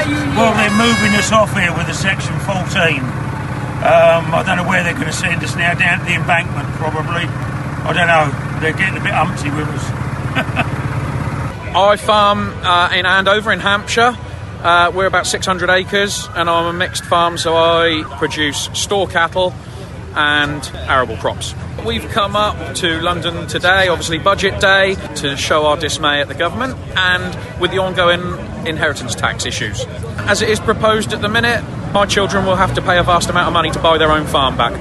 Well, they're moving us off here with a Section 14. I don't know where they're going to send us now, down to the embankment probably. I don't know, they're getting a bit umpty with us. I farm in Andover in Hampshire. We're about 600 acres and I'm a mixed farm, so I produce store cattle and arable crops. We've come up to London today, obviously budget day, to show our dismay at the government and with the ongoing inheritance tax issues. As it is proposed at the minute, my children will have to pay a vast amount of money to buy their own farm back.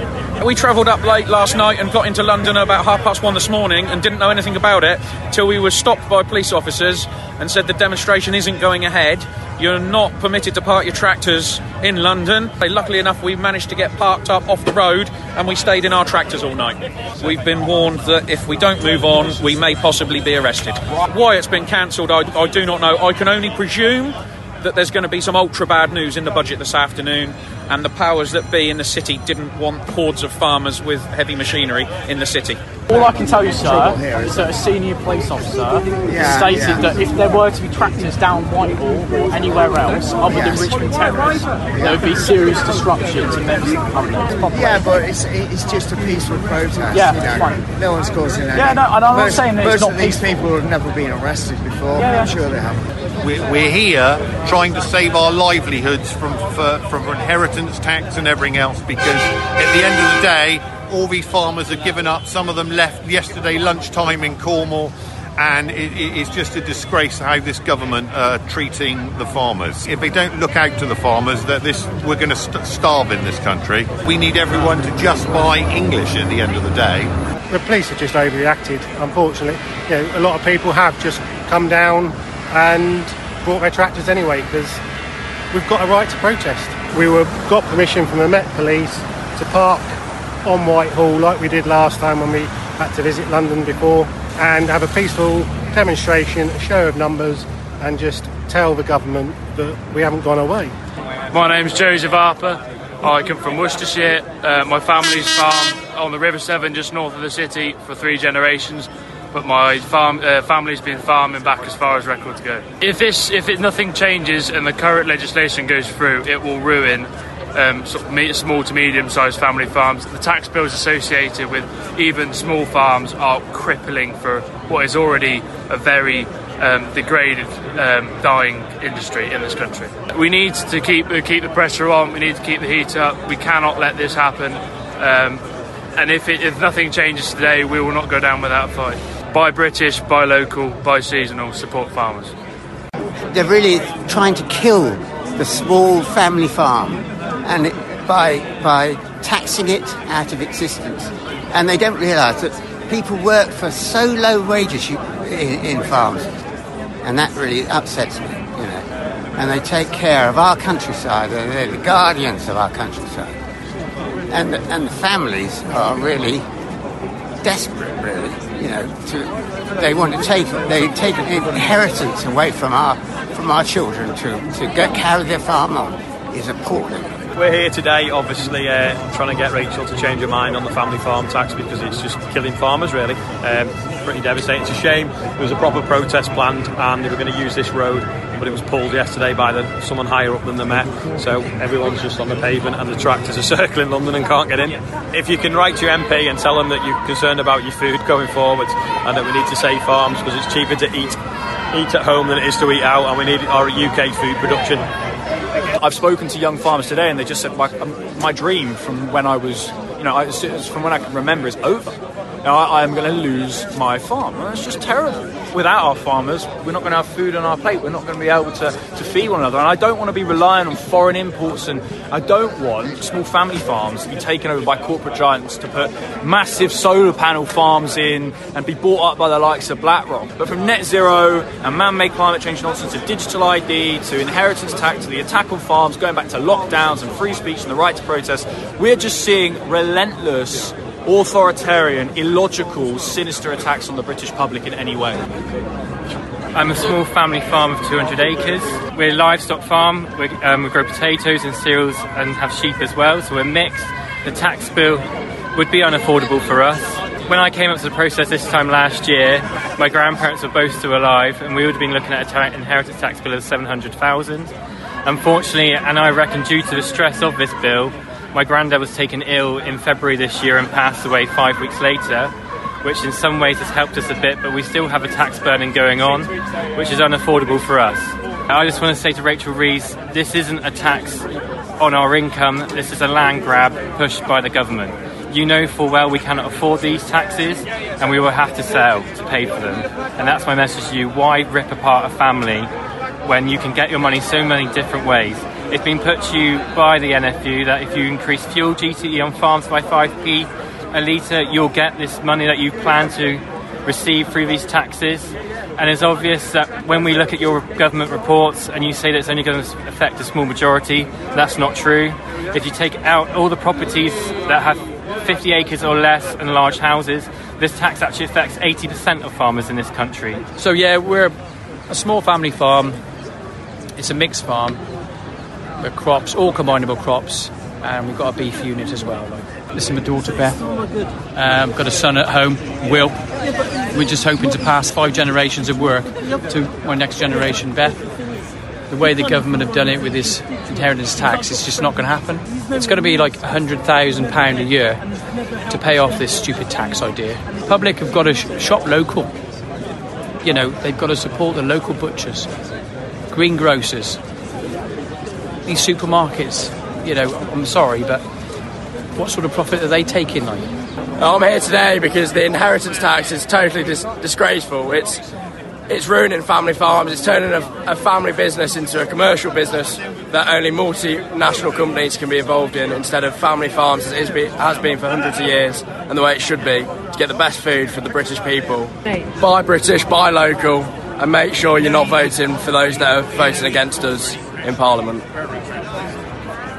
We travelled up late last night and got into London about 1:30 this morning and didn't know anything about it till we were stopped by police officers and said the demonstration isn't going ahead. You're not permitted to park your tractors in London. Luckily enough, we managed to get parked up off the road and we stayed in our tractors all night. We've been warned that if we don't move on, we may possibly be arrested. Why it's been cancelled, I do not know. I can only presume that there's going to be some ultra bad news in the budget this afternoon, and the powers that be in the city didn't want hordes of farmers with heavy machinery in the city. All I can tell you, sir, is that a senior police officer stated that if there were to be tractors down Whitehall or anywhere else other than Richmond Terrace, there would be serious disruptions and members of the public. Yeah, but it's just a peaceful protest. Yeah, you know. fine. No one's causing any. Yeah, no, and I'm not saying that it's not most of these people have never been arrested before. Yeah, I'm sure they haven't. We're here trying to save our livelihoods from inheritance tax and everything else, because at the end of the day, all these farmers have given up. Some of them left yesterday lunchtime in Cornwall, and it's just a disgrace how this government are treating the farmers. If they don't look out to the farmers, we're going to starve in this country. We need everyone to just buy English at the end of the day. The police have just overreacted, unfortunately. You know, a lot of people have just come down and brought their tractors anyway, because we've got a right to protest. We got permission from the Met Police to park on Whitehall like we did last time when we had to visit London before, and have a peaceful demonstration, a show of numbers, and just tell the government that we haven't gone away. My name's Joseph Harper. I come from Worcestershire. My family's farm on the River Severn just north of the city for 3 generations. But my family's been farming back as far as record to go. If nothing changes and the current legislation goes through, it will ruin small to medium-sized family farms. The tax bills associated with even small farms are crippling for what is already a very degraded, dying industry in this country. We need to keep the pressure on. We need to keep the heat up. We cannot let this happen. And if nothing changes today, we will not go down without a fight. Buy British, buy local, buy seasonal, support farmers. They're really trying to kill the small family farm, and by taxing it out of existence. And they don't realise that people work for so low wages in farms, and that really upsets me, you know. And they take care of our countryside. They're the guardians of our countryside. And the families are really desperate, really, you know. They want to take an inheritance away from our children to carry their farm on is appalling. We're here today, obviously, trying to get Rachel to change her mind on the family farm tax, because it's just killing farmers, really. Pretty devastating. It's a shame. There was a proper protest planned, and they were going to use this road, but it was pulled yesterday by someone higher up than the Met. So everyone's just on the pavement, and the tractors are circling London and can't get in. If you can write to your MP and tell them that you're concerned about your food going forward, and that we need to save farms because it's cheaper to eat at home than it is to eat out, and we need our UK food production. I've spoken to young farmers today, and they just said my dream from when I was, from when I can remember is over. I'm going to lose my farm. And it's just terrible. Without our farmers, we're not going to have food on our plate. We're not going to be able to feed one another. And I don't want to be relying on foreign imports, and I don't want small family farms to be taken over by corporate giants to put massive solar panel farms in and be bought up by the likes of BlackRock. But from net zero and man-made climate change nonsense to digital ID to inheritance tax to the attack on farms, going back to lockdowns and free speech and the right to protest, we're just seeing relentless, authoritarian, illogical, sinister attacks on the British public in any way. I'm a small family farm of 200 acres. We're a livestock farm. We grow potatoes and cereals and have sheep as well, so we're mixed. The tax bill would be unaffordable for us. when I came up to the process this time last year, my grandparents were both still alive, and we would have been looking at an inheritance tax bill of $700,000. Unfortunately, and I reckon due to the stress of this bill, my granddad was taken ill in February this year and passed away 5 weeks later, which in some ways has helped us a bit, but we still have a tax burden going on, which is unaffordable for us. I just want to say to Rachel Rees, this isn't a tax on our income, this is a land grab pushed by the government. You know full well we cannot afford these taxes and we will have to sell to pay for them. And that's my message to you. Why rip apart a family when you can get your money so many different ways? It's been put to you by the NFU that if you increase fuel GTE on farms by 5p a litre, you'll get this money that you plan to receive through these taxes. And it's obvious that when we look at your government reports and you say that it's only going to affect a small majority, that's not true. If you take out all the properties that have 50 acres or less and large houses, this tax actually affects 80% of farmers in this country. So yeah, we're a small family farm. It's a mixed farm. We're crops, all combinable crops, and we've got a beef unit as well. This is my daughter Beth. Got a son at home, Will. We're just hoping to pass 5 generations of work to my next generation, Beth. The way the government have done it with this inheritance tax, it's just not going to happen. It's going to be like £100,000 a year to pay off this stupid tax idea. Public have got to shop local. You know, they've got to support the local butchers, greengrocers, these supermarkets. You know, I'm sorry, but what sort of profit are they taking? Like, I'm here today because the inheritance tax is totally disgraceful. It's ruining family farms. It's turning a family business into a commercial business that only multinational companies can be involved in, instead of family farms as it has been for hundreds of years, and the way it should be, to get the best food for the British people. Buy British, buy local, and make sure you're not voting for those that are voting against us in Parliament.